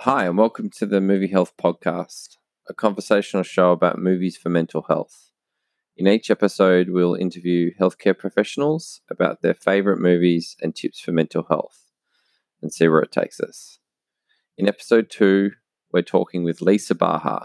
Hi, and welcome to the Movie Health Podcast, a conversational show about movies for mental health. In each episode, we'll interview healthcare professionals about their favourite movies and tips for mental health and see where it takes us. In episode 2, we're talking with Lisa Baha.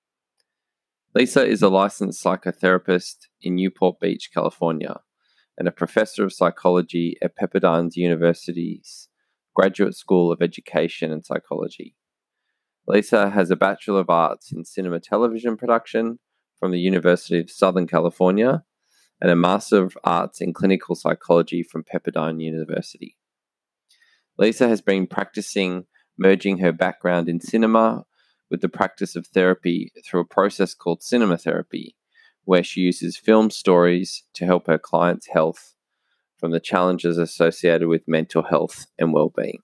Lisa is a licensed psychotherapist in Newport Beach, California, and a professor of psychology at Pepperdine University's Graduate School of Education and Psychology. Lisa has a Bachelor of Arts in Cinema Television Production from the University of Southern California and a Master of Arts in Clinical Psychology from Pepperdine University. Lisa has been practicing merging her background in cinema with the practice of therapy through a process called cinema therapy, where she uses film stories to help her clients' health from the challenges associated with mental health and well-being.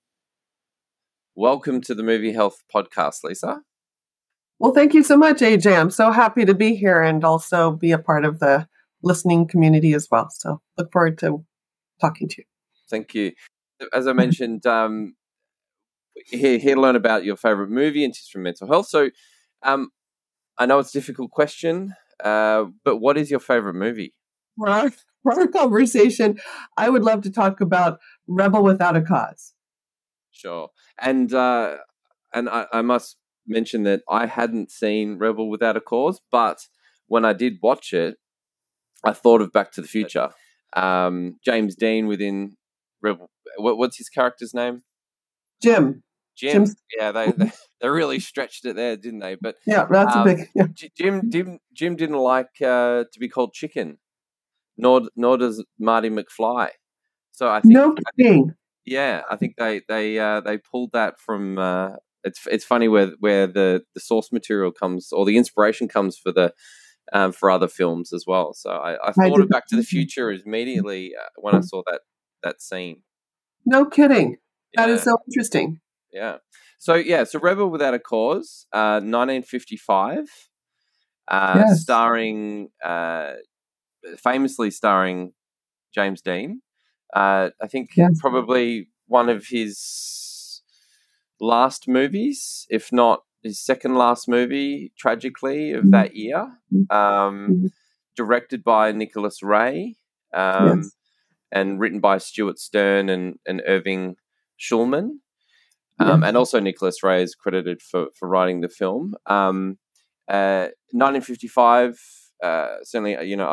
Welcome to the Movie Health Podcast, Lisa. Well, thank you so much, AJ. I'm so happy to be here and also be a part of the listening community as well. So look forward to talking to you. Thank you. As I mentioned, here to learn about your favorite movie and tips for mental health. So I know it's a difficult question, but what is your favorite movie? For our conversation, I would love to talk about Rebel Without a Cause. Sure. And I must mention that I hadn't seen Rebel Without a Cause, but when I did watch it, I thought of Back to the Future. James Dean within Rebel. What's his character's name? Jim. Yeah, they really stretched it there, didn't they? But yeah, that's a big. Yeah. Jim didn't like to be called Chicken, nor does Marty McFly. So I think no kidding. Yeah, I think they pulled that from. It's funny where the source material comes or the inspiration comes for the for other films as well. So I thought of Back to the Future immediately when I saw that scene. No kidding. That is so interesting. Yeah. So Rebel Without a Cause, 1955, yes. famously starring James Dean. I think probably one of his last movies, if not his second last movie, tragically, of that year. Directed by Nicholas Ray and written by Stuart Stern and Irving Schulman. And also Nicholas Ray is credited for writing the film. 1955, certainly,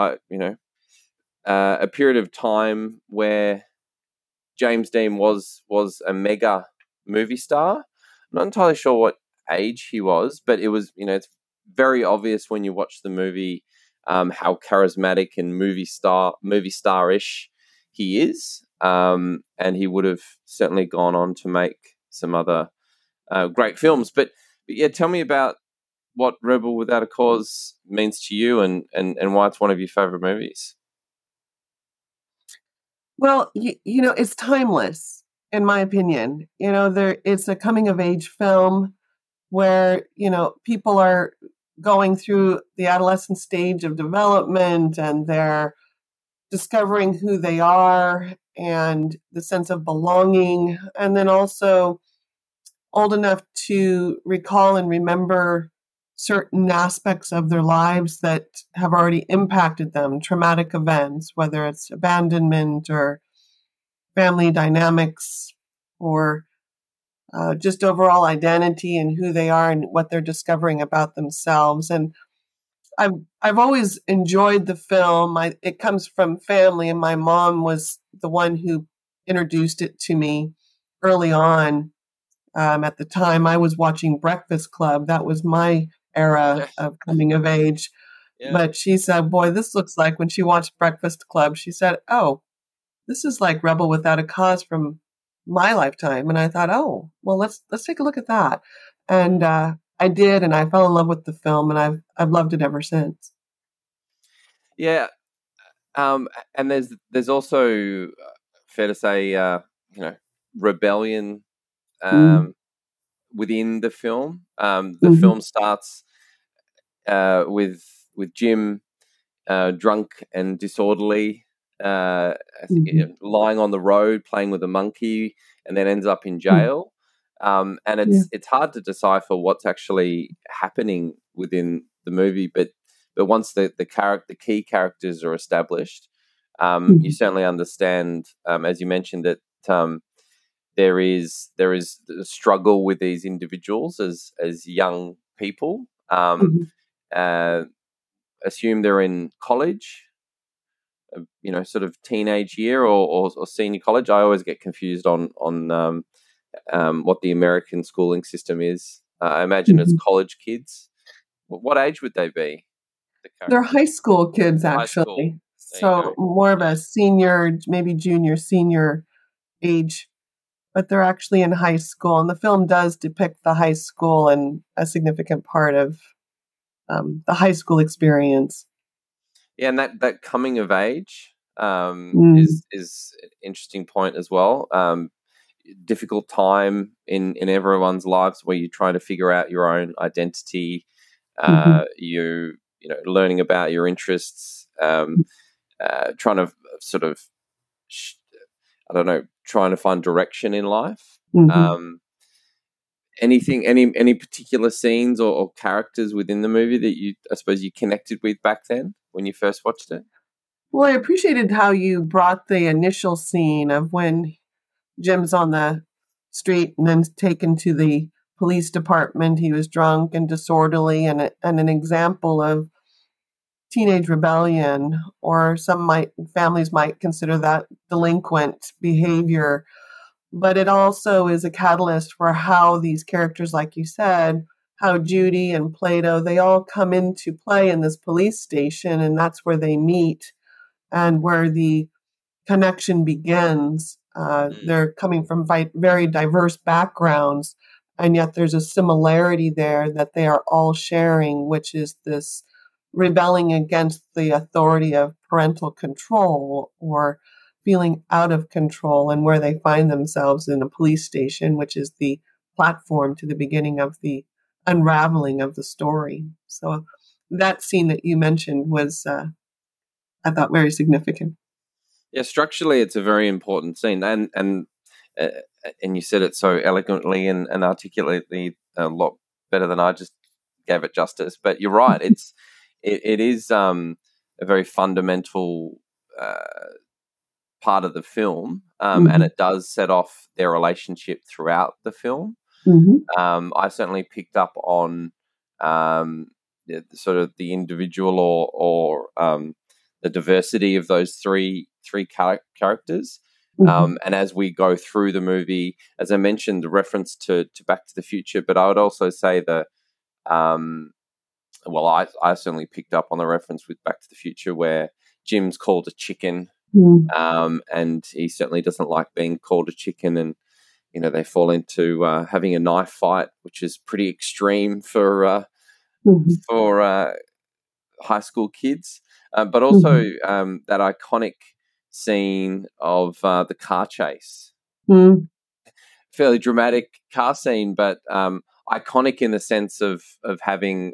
a period of time where James Dean was a mega movie star. I'm not entirely sure what age he was, but it was, it's very obvious when you watch the movie how charismatic and movie star-ish he is. And he would have certainly gone on to make some other great films. But yeah, tell me about what Rebel Without a Cause means to you and why it's one of your favorite movies. Well, it's timeless, in my opinion. It's a coming of age film where, people are going through the adolescent stage of development and they're discovering who they are and the sense of belonging, and then also old enough to recall and remember certain aspects of their lives that have already impacted them, traumatic events, whether it's abandonment or family dynamics or just overall identity and who they are and what they're discovering about themselves. And I've always enjoyed the film. It comes from family, and my mom was the one who introduced it to me early on. At the time, I was watching Breakfast Club. That was my era of coming of age. Yeah. But she said, boy, this looks like, when she watched Breakfast Club, she said, oh, this is like Rebel Without a Cause from my lifetime. And I thought, oh, well, let's take a look at that. And I did, and I fell in love with the film, and I've loved it ever since. Yeah. And there's also, fair to say, rebellion within the film. The film starts with Jim drunk and disorderly, lying on the road playing with a monkey, and then ends up in jail. And Yeah. it's hard to decipher what's actually happening within the movie, but once the key characters are established, you Mhm. certainly understand, as you mentioned, that there is a struggle with these individuals as young people. Mhm. Uh, Assume they're in college, sort of teenage year or senior college. I always get confused on what the American schooling system is. I imagine it's Mhm. college kids. What age would they be? The They're characters, high school kids, high school. actually. There you go. So more of Yeah. a senior, maybe junior, senior age, but they're actually in high school. And the film does depict the high school and a significant part of the high school experience. Yeah, and that coming of age Mm. is an interesting point as well. Difficult time in everyone's lives where you're trying to figure out your own identity. Mhm. Learning about your interests, trying to sort of, sh- I don't know, trying to find direction in life. Mhm. Um, any particular scenes or characters within the movie that I suppose you connected with back then when you first watched it? Well, I appreciated how you brought the initial scene of when Jim's on the street and then taken to the police department. He was drunk and disorderly, and an example of teenage rebellion, or families might consider that delinquent behavior. But it also is a catalyst for how these characters, like you said, how Judy and Plato, they all come into play in this police station, and that's where they meet and where the connection begins. Mm. They're coming from very diverse backgrounds, and yet there's a similarity there that they are all sharing, which is this rebelling against the authority of parental control or feeling out of control, and where they find themselves in a police station, which is the platform to the beginning of the unraveling of the story. So that scene that you mentioned was, I thought, very significant. Yeah, structurally, it's a very important scene, uh, and you said it so eloquently and articulately, a lot better than I just gave it justice. But you're right; it is a very fundamental part of the film, and Mhm. it does set off their relationship throughout the film. Mhm. I certainly picked up on sort of the individual or the diversity of those three characters. Mhm. And as we go through the movie, as I mentioned, the reference to Back to the Future, but I would also say um, I certainly picked up on the reference with Back to the Future where Jim's called a chicken, Mm. and he certainly doesn't like being called a chicken, and they fall into having a knife fight, which is pretty extreme Mhm. for high school kids. But also Mhm. that iconic scene of the car chase, Mm. fairly dramatic car scene, but iconic in the sense of having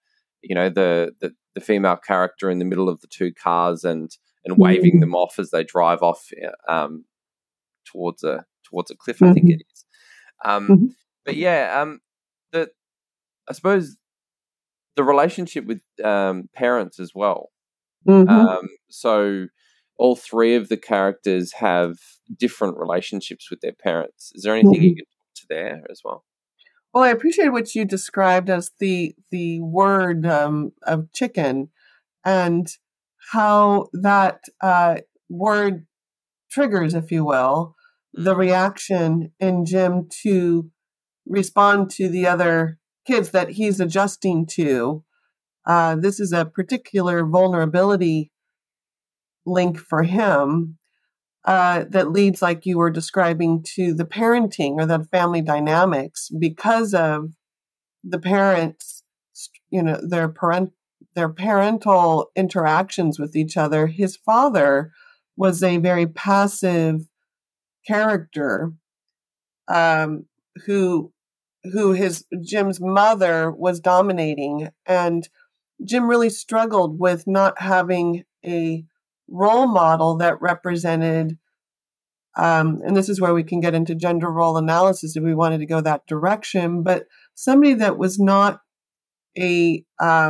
the female character in the middle of the two cars and waving Mm. them off as they drive off towards a cliff, I think it Mhm. is. Um, Mhm. but yeah, the I suppose the relationship with parents as well. Mhm. So all three of the characters have different relationships with their parents. Is there anything you Mhm. can talk to there as well? Well, I appreciate what you described as the word of chicken, and how that word triggers, if you will, the Mm, reaction in Jim to respond to the other kids that he's adjusting to. This is a particular vulnerability link for him, that leads, like you were describing, to the parenting or the family dynamics because of the parents, their parental interactions with each other. His father was a very passive character, um, who his Jim's mother was dominating, and Jim really struggled with not having a role model that represented and this is where we can get into gender role analysis if we wanted to go that direction, but somebody that was not a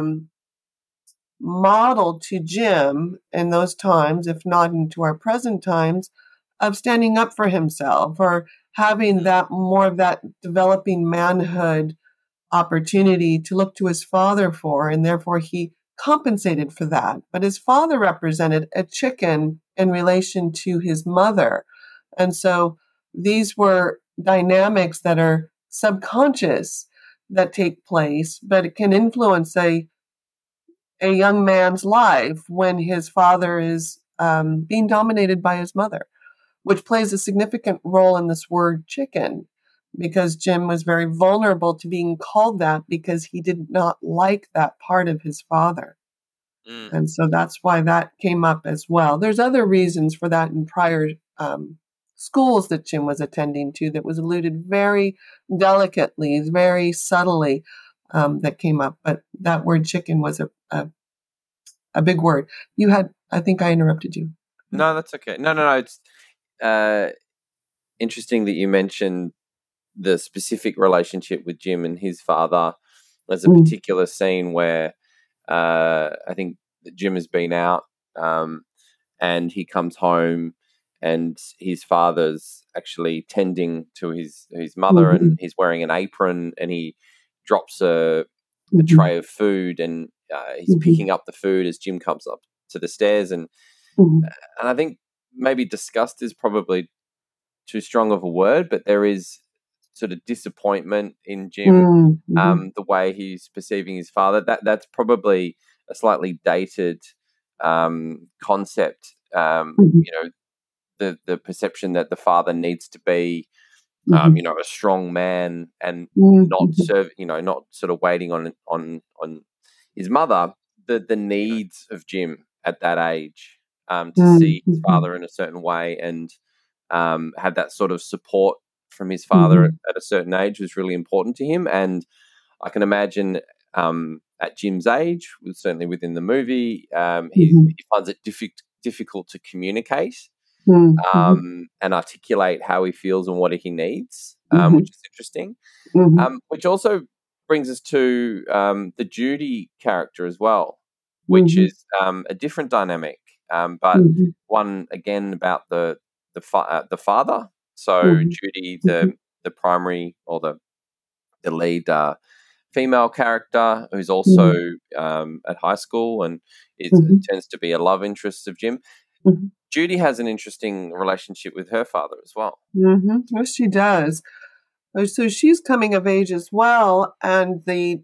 model to Jim in those times, if not into our present times, of standing up for himself or having that more of that developing manhood opportunity to look to his father for, and therefore he compensated for that. But his father represented a chicken in relation to his mother. And so these were dynamics that are subconscious that take place, but it can influence a young man's life when his father is being dominated by his mother, which plays a significant role in this word chicken, because Jim was very vulnerable to being called that because he did not like that part of his father. And so that's why that came up as well. There's other reasons for that in prior schools that Jim was attending to that was alluded very delicately, very subtly, that came up. But that word chicken was a big word. You had, I think I interrupted you. No, that's okay. No. It's interesting that you mentioned the specific relationship with Jim and his father. There's a particular scene where I think Jim has been out and he comes home and his father's actually tending to his mother, and he's wearing an apron, and he drops a tray of food, and he's picking up the food as Jim comes up to the stairs, and I think maybe disgust is probably too strong of a word, but there is sort of disappointment in Jim, the way he's perceiving his father. That's probably a slightly dated concept. You know, the perception that the father needs to be, you know, a strong man and not serve, you know, not sort of waiting on his mother. The needs of Jim at that age, to see his father in a certain way and have that sort of support from his father at a certain age was really important to him. And I can imagine at Jim's age, certainly within the movie, he finds it difficult to communicate and articulate how he feels and what he needs, which is interesting. Which also brings us to the Judy character as well, which is a different dynamic, but one again about the father. So Judy, the primary or the lead female character, who's also at high school and tends to be a love interest of Jim. Judy has an interesting relationship with her father as well. Yes, she does. So she's coming of age as well, and the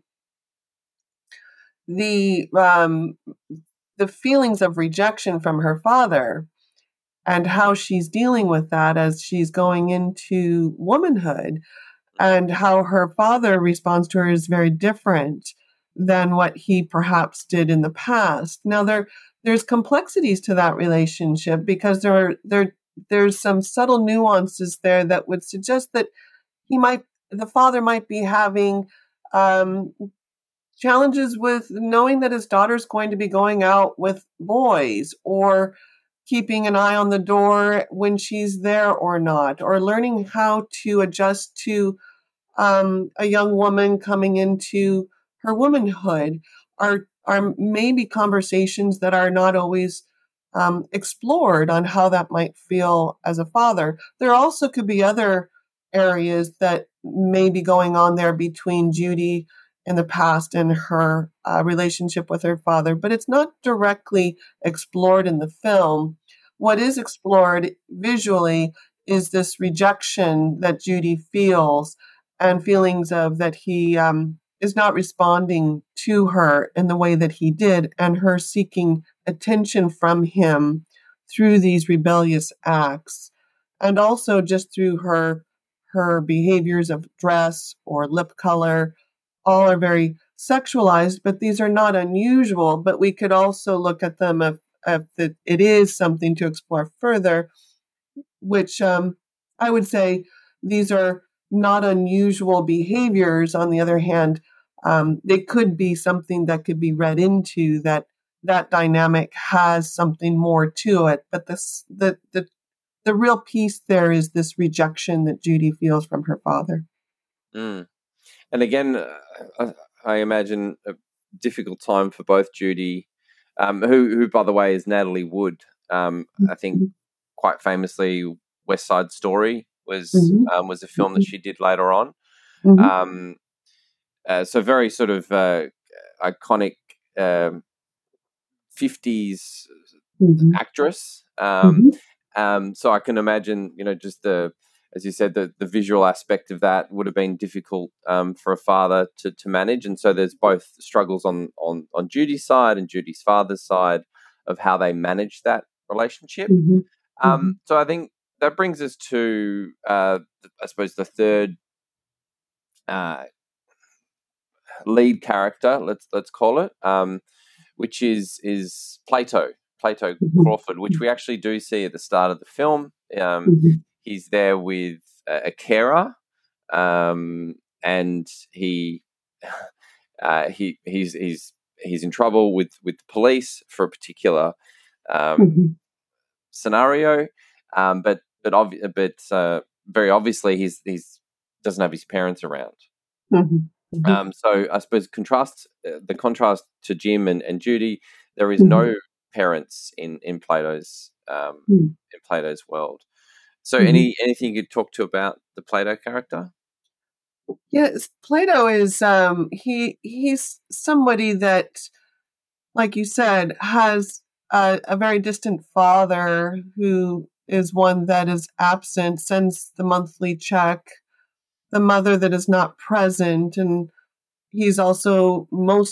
feelings of rejection from her father and how she's dealing with that as she's going into womanhood, and how her father responds to her is very different than what he perhaps did in the past. Now there's complexities to that relationship because there's some subtle nuances there that would suggest that the father might be having challenges with knowing that his daughter's going to be going out with boys, or keeping an eye on the door when she's there or not, or learning how to adjust to a young woman coming into her womanhood, are maybe conversations that are not always explored on how that might feel as a father. There also could be other areas that may be going on there between Judy in the past and her relationship with her father, but it's not directly explored in the film. What is explored visually is this rejection that Judy feels, and feelings of that he is not responding to her in the way that he did, and her seeking attention from him through these rebellious acts, and also just through her behaviors of dress or lip color. All are very sexualized, but these are not unusual. But we could also look at them if that it is something to explore further, which I would say these are not unusual behaviors. On the other hand, they could be something that could be read into that dynamic has something more to it. But the the real piece there is this rejection that Judy feels from her father. Mm. And again, I imagine a difficult time for both Judy, who by the way is Natalie Wood. I think quite famously, West Side Story was a film that she did later on. So very sort of iconic 50s actress. So I can imagine, just as you said, the visual aspect of that would have been difficult for a father to manage. And so there's both struggles on Judy's side and Judy's father's side of how they manage that relationship. So I think that brings us to, I suppose, the third lead character, let's call it, which is Plato Crawford, which we actually do see at the start of the film. He's there with a carer, and he's in trouble with the police for a particular scenario, but very obviously he's doesn't have his parents around. So I suppose the contrast to Jim and Judy, there is no parents in Plato's world. So anything you could talk to about the Plato character? Yes, Plato is he's somebody that, like you said, has a very distant father who is one that is absent, sends the monthly check, the mother that is not present, and he's also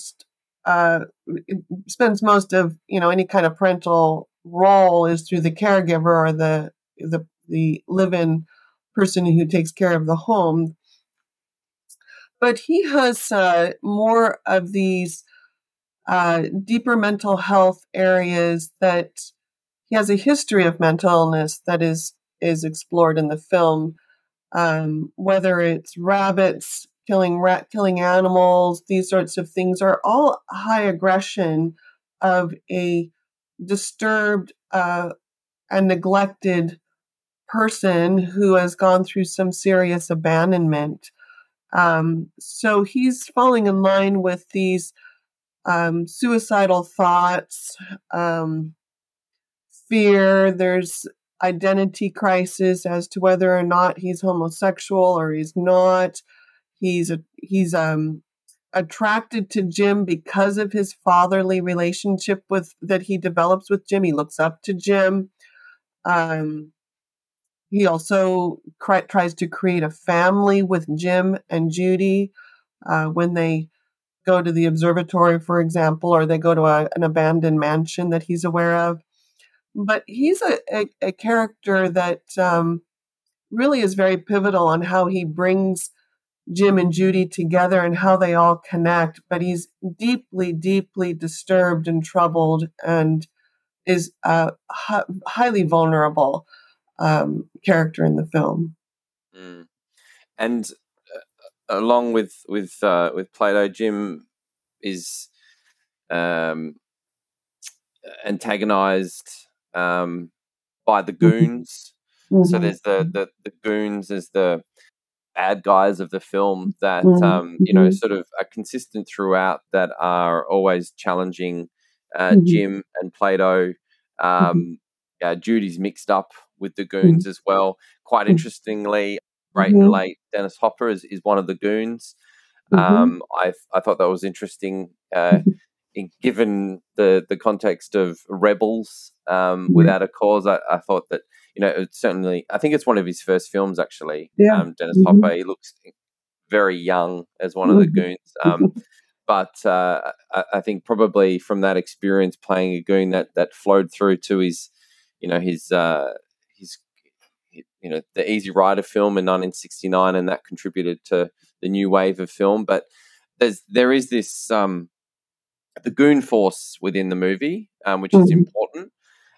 spends most of any kind of parental role is through the caregiver or the live-in person who takes care of the home. But he has more of these deeper mental health areas that he has a history of mental illness that is explored in the film, whether it's rabbits killing animals, these sorts of things are all high aggression of a disturbed and neglected person who has gone through some serious abandonment. So he's falling in line with these suicidal thoughts, fear. There's identity crisis as to whether or not he's homosexual or he's not. He's attracted to Jim because of his fatherly relationship that he develops with Jim. He looks up to Jim. He also tries to create a family with Jim and Judy when they go to the observatory, for example, or they go to an abandoned mansion that he's aware of. But he's a character that really is very pivotal on how he brings Jim and Judy together and how they all connect. But he's deeply, deeply disturbed and troubled and is a highly vulnerable character in the film. And along with Plato, Jim is antagonized by the goons. So there's the goons as the bad guys of the film that sort of are consistent throughout, that are always challenging Jim and Plato. Judy's mixed up with the goons as well. Quite interestingly, great and late Dennis Hopper is one of the goons. I thought that was interesting, given the context of Rebels, Without a Cause. I thought that it's certainly, I think it's one of his first films actually. Dennis Hopper, he looks very young as one of the goons. But I think probably from that experience playing a goon, that flowed through to his the Easy Rider film in 1969, and that contributed to the new wave of film. But there is this the goon force within the movie, which is important,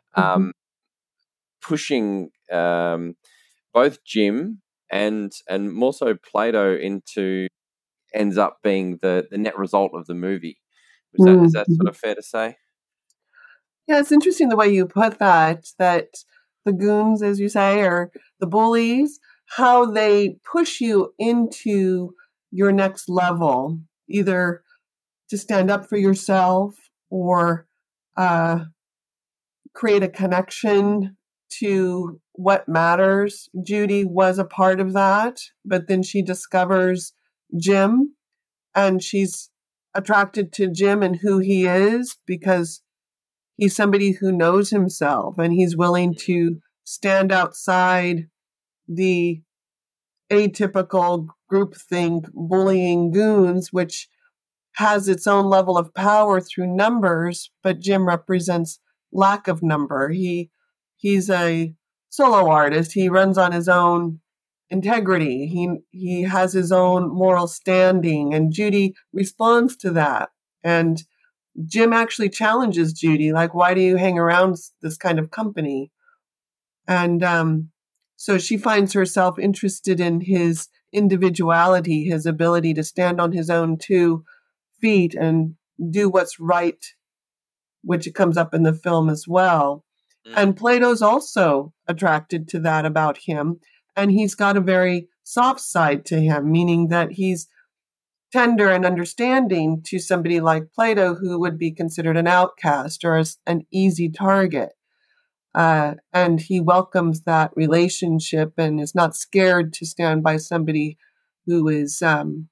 pushing both Jim and more so Plato into, ends up being the net result of the movie. Is that sort of fair to say? Yeah, it's interesting the way you put that the goons, as you say, or the bullies, how they push you into your next level, either to stand up for yourself or create a connection to what matters. Judy was a part of that, but then she discovers Jim, and she's attracted to Jim and who he is because he's somebody who knows himself and he's willing to stand outside the atypical groupthink bullying goons, which has its own level of power through numbers, but Jim represents lack of number. He's a solo artist. He runs on his own integrity. He has his own moral standing, and Judy responds to that. And Jim actually challenges Judy, like, why do you hang around this kind of company? And so she finds herself interested in his individuality, his ability to stand on his own 2 feet and do what's right, which it comes up in the film as well. And Plato's also attracted to that about him. And he's got a very soft side to him, meaning that he's tender and understanding to somebody like Plato, who would be considered an outcast or an easy target. And he welcomes that relationship and is not scared to stand by somebody who is, on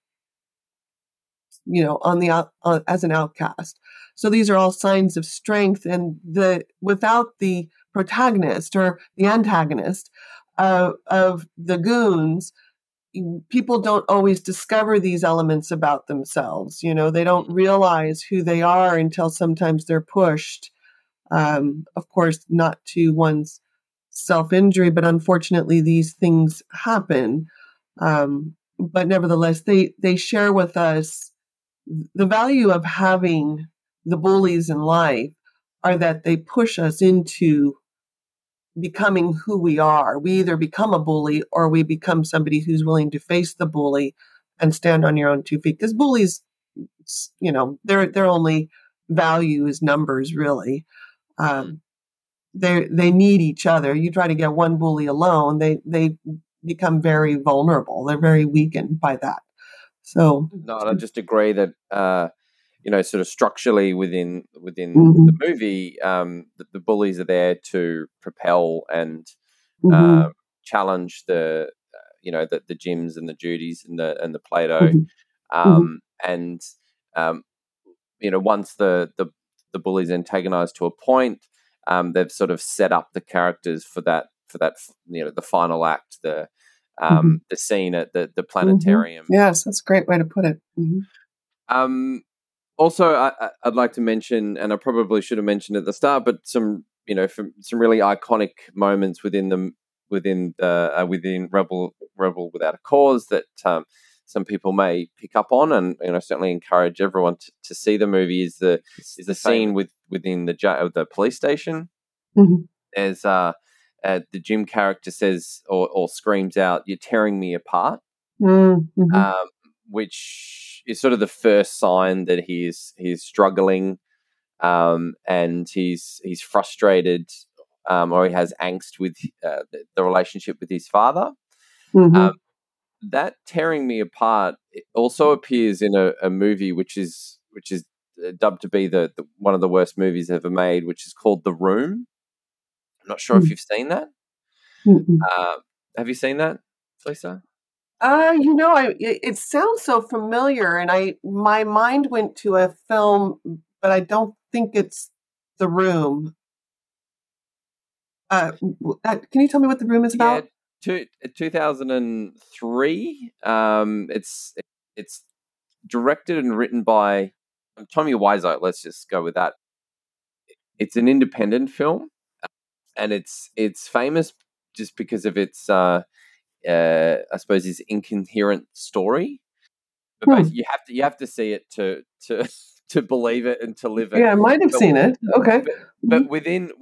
the as an outcast. So these are all signs of strength, and without the protagonist or the antagonist of the goons, people don't always discover these elements about themselves. They don't realize who they are until sometimes they're pushed. Of course, not to one's self-injury, but unfortunately these things happen. But nevertheless, they share with us the value of having the bullies in life are that they push us into becoming who we are. We either become a bully or we become somebody who's willing to face the bully and stand on your own 2 feet. Because bullies, their only value is numbers, really. They need each other. You try to get one bully alone, they become very vulnerable. They're very weakened by that. So, no, I just agree that sort of structurally within the movie, the bullies are there to propel and challenge the Jims and the Judys and the Plato, and once the bullies antagonize to a point, they've sort of set up the characters for that the final act, the scene at the planetarium. Yes, that's a great way to put it. Also, I'd like to mention, and I probably should have mentioned at the start, but some really iconic moments within Rebel Without a Cause that some people may pick up on, and certainly encourage everyone to see the movie. Is the scene within the police station. There's the Jim character says or screams out, "You're tearing me apart," which is sort of the first sign that he's struggling, and he's frustrated, or he has angst with the relationship with his father. That tearing me apart also appears in a movie which is dubbed to be the one of the worst movies ever made, which is called The Room. I'm not sure if you've seen that. Have you seen that, Lisa? It sounds so familiar, and my mind went to a film, but I don't think it's The Room. Can you tell me what The Room is about? 2003. It's directed and written by Tommy Wiseau. Let's just go with that. It's an independent film, and it's famous just because of its I suppose his incoherent story. But basically you have to see it to believe it and to live it. Yeah, I might have seen it. Okay, but within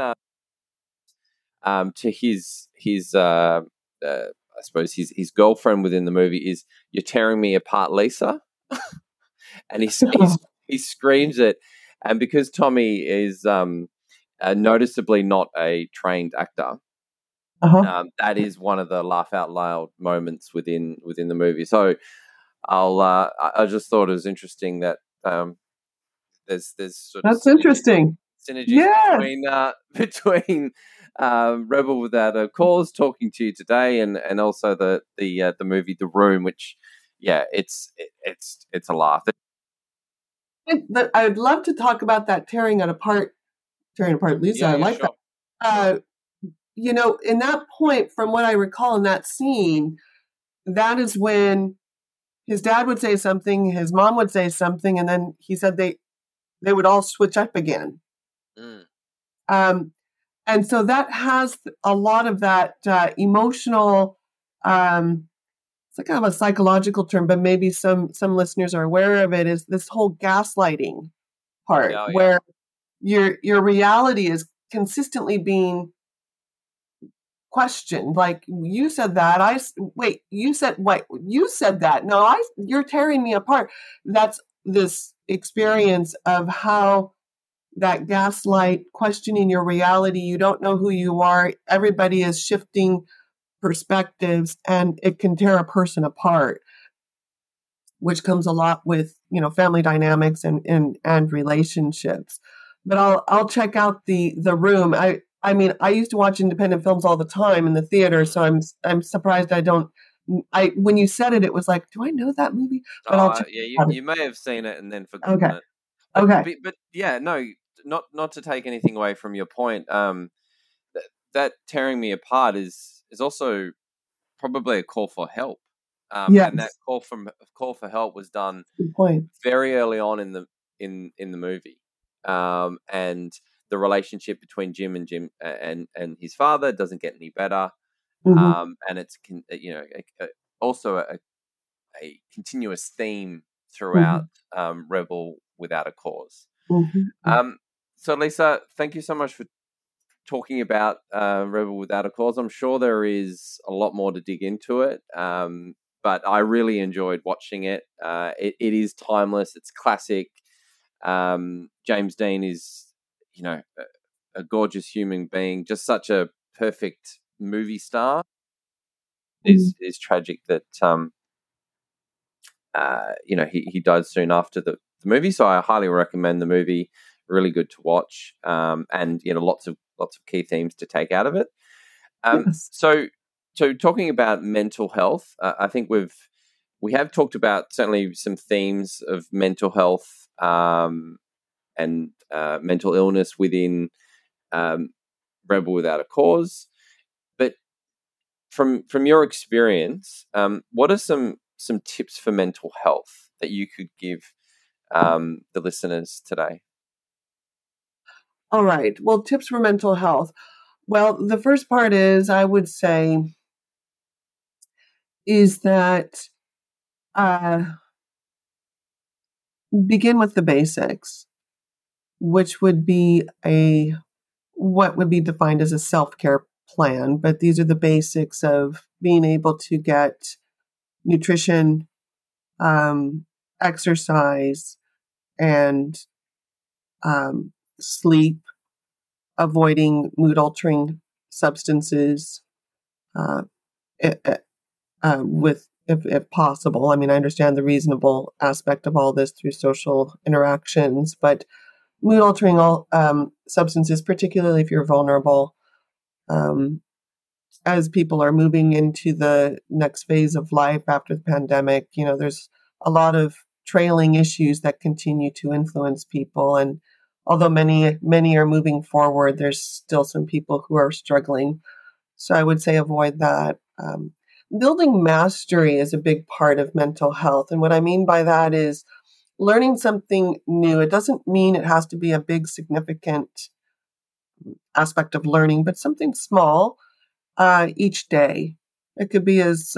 to his I suppose his girlfriend within the movie is, "You're tearing me apart, Lisa," and he screams it, and because Tommy is noticeably not a trained actor. That is one of the laugh out loud moments within the movie. So I just thought it was interesting that there's sort of That's interesting. synergies Yeah. between Rebel Without a Cause talking to you today, and also the movie The Room, which it's a laugh. I'd love to talk about that tearing apart, Lisa. I like sure. that. In that point, from what I recall in that scene, that is when his dad would say something, his mom would say something, and then he said they would all switch up again. And so that has a lot of that emotional, it's like kind of a psychological term, but maybe some listeners are aware of it, is this whole gaslighting part where your reality is consistently being questioned. Like, you said that. You said what? You said that. No, you're tearing me apart. That's this experience of how that gaslight, questioning your reality. You don't know who you are. Everybody is shifting perspectives, and it can tear a person apart, which comes a lot with, family dynamics and relationships. But I'll check out the Room. I mean, I used to watch independent films all the time in the theater, so I'm surprised I don't. When you said it, it was like, do I know that movie? But I'll check you may have seen it and then forgotten it. Okay. But no, not to take anything away from your point. That tearing me apart is also probably a call for help. Yes. And that call for help was done Good point. very early on in the movie. And the relationship between Jim and his father doesn't get any better. Mm-hmm. And it's also a continuous theme throughout Rebel Without a Cause. Mm-hmm. So Lisa, thank you so much for talking about Rebel Without a Cause. I'm sure there is a lot more to dig into it, but I really enjoyed watching it. It is timeless. It's classic. James Dean is, a gorgeous human being, just such a perfect movie star. Is tragic that he died soon after the movie. So I highly recommend the movie. Really good to watch, and lots of key themes to take out of it. Yes. So talking about mental health, I think we have talked about certainly some themes of mental health and mental illness within Rebel Without a Cause. But from your experience, what are some tips for mental health that you could give the listeners today? All right. Well, tips for mental health. Well, the first part is, I would say, is that begin with the basics, which would be what would be defined as a self-care plan. But these are the basics of being able to get nutrition, exercise, and sleep, avoiding mood-altering substances, with, if possible. I mean, I understand the reasonable aspect of all this through social interactions, but mood-altering substances, particularly if you're vulnerable, as people are moving into the next phase of life after the pandemic, there's a lot of trailing issues that continue to influence people. And although many are moving forward, there's still some people who are struggling. So I would say avoid that. Building mastery is a big part of mental health. And what I mean by that is learning something new. It doesn't mean it has to be a big, significant aspect of learning, but something small each day. It could be as,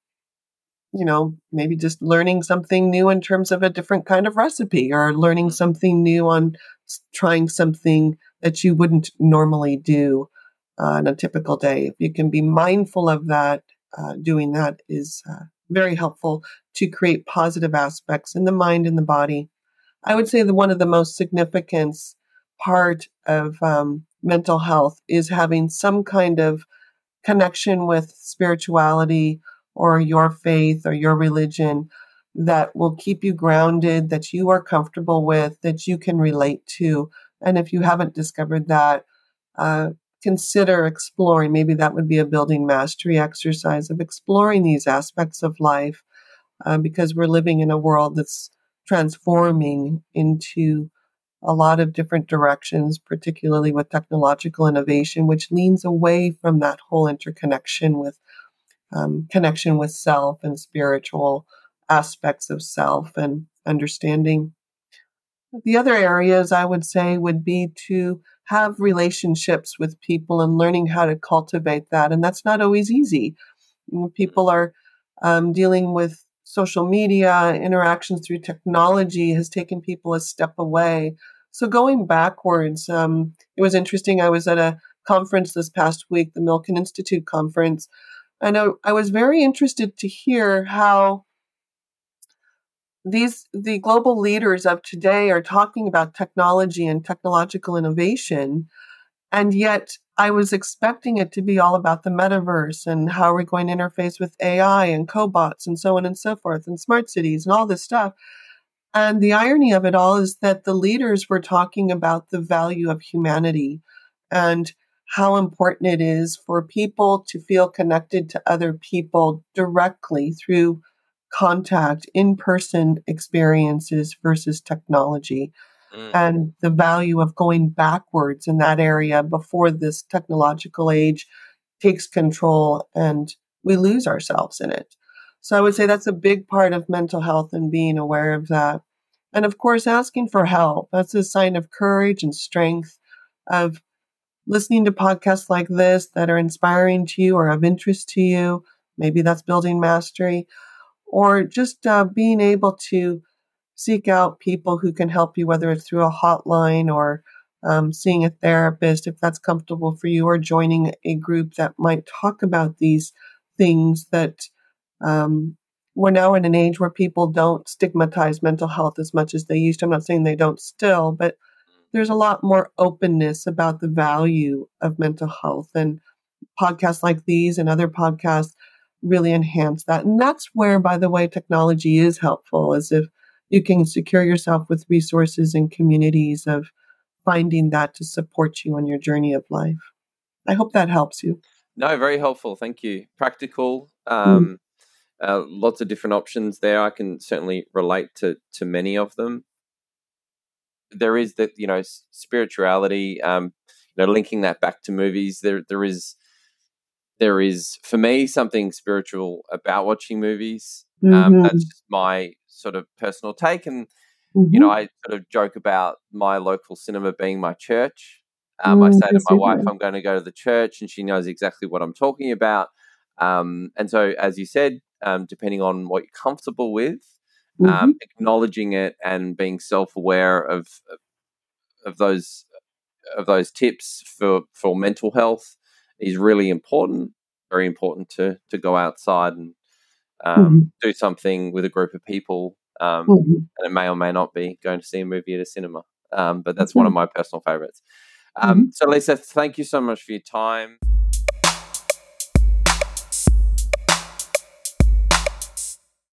maybe just learning something new in terms of a different kind of recipe, or learning something new on trying something that you wouldn't normally do on a typical day. If you can be mindful of that, doing that is very helpful to create positive aspects in the mind and the body. I would say that one of the most significant part of mental health is having some kind of connection with spirituality or your faith or your religion that will keep you grounded, that you are comfortable with, that you can relate to. And if you haven't discovered that, uh, consider exploring. Maybe that would be a building mastery exercise of exploring these aspects of life, because we're living in a world that's transforming into a lot of different directions, particularly with technological innovation, which leans away from that whole interconnection with connection with self and spiritual aspects of self and understanding. The other areas I would say would be to have relationships with people and learning how to cultivate that. And that's not always easy. People are dealing with social media, interactions through technology has taken people a step away. So going backwards, it was interesting. I was at a conference this past week, the Milken Institute conference, and I was very interested to hear how the global leaders of today are talking about technology and technological innovation, and yet I was expecting it to be all about the metaverse and how we're going to interface with AI and cobots and so on and so forth and smart cities and all this stuff. And the irony of it all is that the leaders were talking about the value of humanity and how important it is for people to feel connected to other people directly through contact, in person experiences versus technology, and the value of going backwards in that area before this technological age takes control and we lose ourselves in it. So I would say that's a big part of mental health and being aware of that. And of course, asking for help. That's a sign of courage and strength, of listening to podcasts like this that are inspiring to you or of interest to you. Maybe that's building mastery, or just being able to seek out people who can help you, whether it's through a hotline or seeing a therapist if that's comfortable for you, or joining a group that might talk about these things that we're now in an age where people don't stigmatize mental health as much as they used to. I'm not saying they don't still, but there's a lot more openness about the value of mental health. And podcasts like these and other podcasts really enhance that. And that's where, by the way, technology is helpful, as if you can secure yourself with resources and communities of finding that to support you on your journey of life. I hope that helps you. No, very helpful. Thank you. Practical. Mm. Lots of different options there. I can certainly relate to many of them. There is that, spirituality, linking that back to movies. There is for me something spiritual about watching movies. That's Mm-hmm. just my sort of personal take. And, Mm-hmm. I sort of joke about my local cinema being my church. I Mm, say I to my see wife, that. I'm going to go to the church, and she knows exactly what I'm talking about. And so, as you said, depending on what you're comfortable with, Mm-hmm. acknowledging it and being self-aware of those tips for mental health is really important. Very important to go outside and Mm-hmm. do something with a group of people. Mm-hmm. And it may or may not be going to see a movie at a cinema. But That's that's one of right. my personal favorites. Mm-hmm. So, Lisa, thank you so much for your time.